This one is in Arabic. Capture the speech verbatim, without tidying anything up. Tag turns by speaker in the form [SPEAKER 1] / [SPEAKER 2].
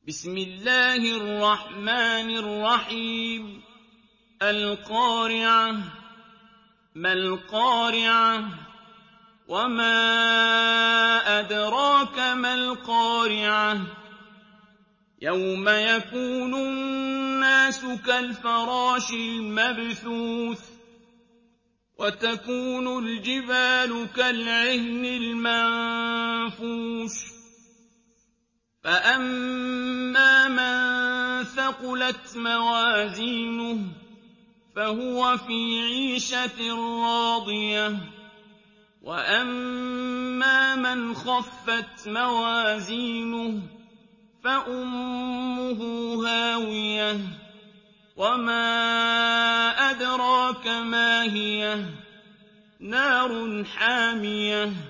[SPEAKER 1] بسم الله الرحمن الرحيم القارعة ما القارعة وما أدراك ما القارعة يوم يكون الناس كالفراش المبثوث وتكون الجبال كالعهن المنفوش فأما من ثقلت موازينه فهو في عيشة راضية وأما من خفت موازينه فأمه هاوية وما أدراك ما هي نار حامية